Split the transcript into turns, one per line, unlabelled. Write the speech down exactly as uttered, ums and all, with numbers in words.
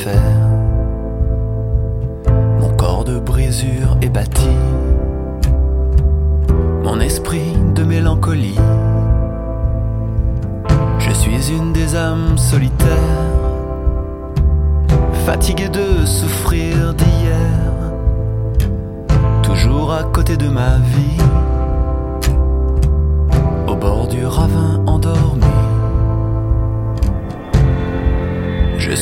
faire. Mon corps de brisure est bâti, mon esprit de mélancolie. Je suis une des âmes solitaires, fatiguée de souffrir d'hier, toujours à côté de ma vie.